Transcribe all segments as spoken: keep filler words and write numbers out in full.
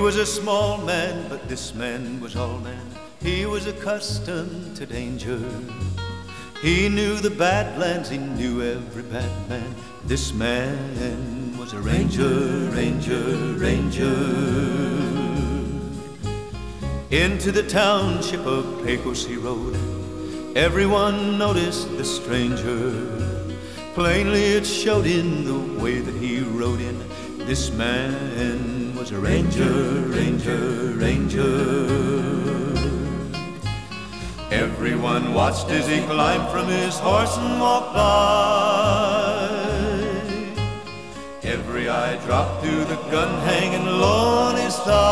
was a small man, but this man was all man. He was accustomed to danger. He knew the Badlands, he knew every bad man. This man was a ranger, ranger, ranger. Into the township of Pecos he rode. Everyone noticed the stranger. Plainly it showed in the way that he rode in. This man was a ranger, ranger, ranger. Everyone watched as he climbed from his horse and walked by. Every eye dropped to the gun hanging low on his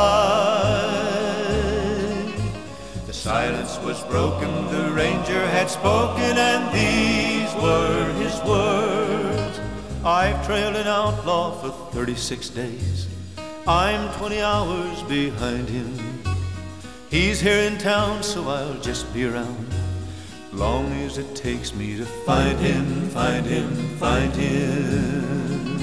thigh. The silence was broken, the ranger had spoken, and these were his words. I've trailed an outlaw for thirty-six days. I'm twenty hours behind him. He's here in town, so I'll just be around, long as it takes me to find him, find him, find him.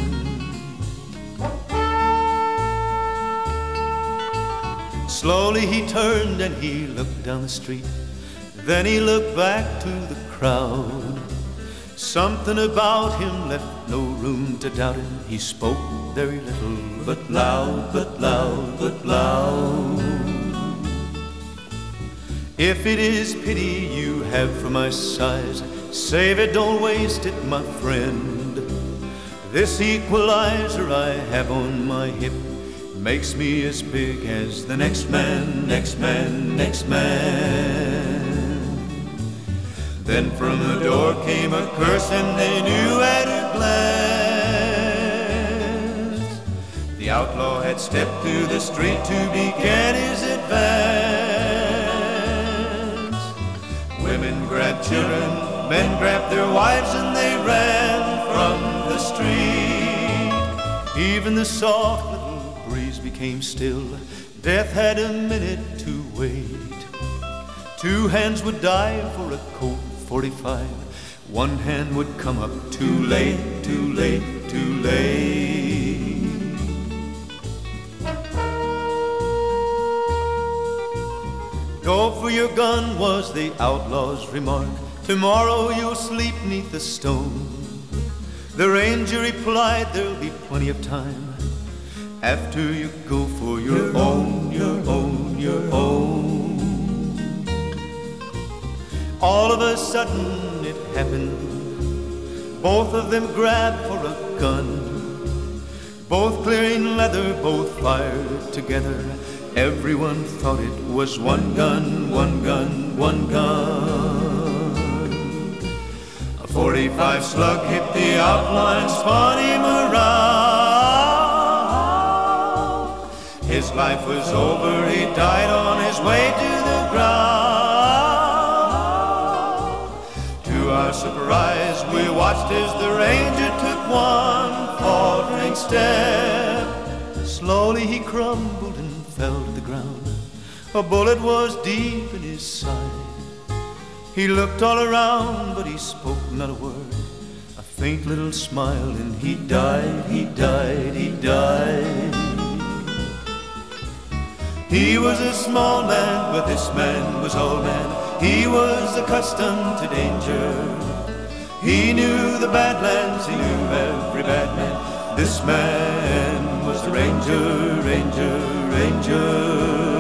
Slowly he turned and he looked down the street. Then he looked back to the crowd. Something about him left no room to doubt him. He spoke very little, but loud, but loud, but loud. If it is pity you have for my size, save it, don't waste it, my friend. This equalizer I have on my hip makes me as big as the next man, next man, next man. Then from the door came a curse, and they knew at a glance the outlaw had stepped to the street to begin his advance. Women grabbed children, men grabbed their wives, and they ran from the street. Even the soft little breeze became still. Death had a minute to wait. Two hands would die for a Colt forty-five. One hand would come up too late, too late, too late. Go for your gun was the outlaw's remark. Tomorrow you'll sleep neath the stone. The ranger replied, there'll be plenty of time after you go for your, your own, your own, your own. All of a sudden it happened. Both of them grabbed for a gun. Both clearing leather, both fired together. Everyone thought it was one gun, one gun, one gun. A forty-five slug hit the outlaw and spun him around. His life was over, he died on his way to the ground. To our surprise, we watched as the ranger took one faltering step. Slowly he crumbled and fell to the ground. A bullet was deep in his side. He looked all around, but he spoke not a word. A faint little smile, and he died, he died, he died. He was a small man, but this man was all man. He was accustomed to danger. He knew the Badlands, he knew every bad man. This man was the ranger, ranger, ranger.